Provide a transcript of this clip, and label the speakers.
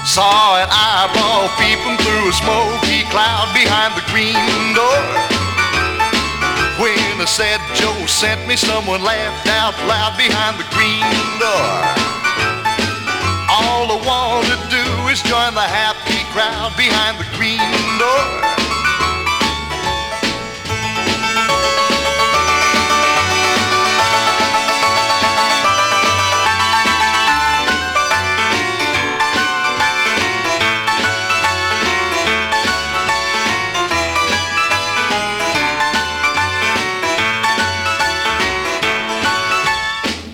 Speaker 1: Saw an eyeball peeping through a smoky cloud behind the green door. When I said Joe sent me, someone laughed out loud behind the green door. All I want to do is join the happy crowd behind the green door.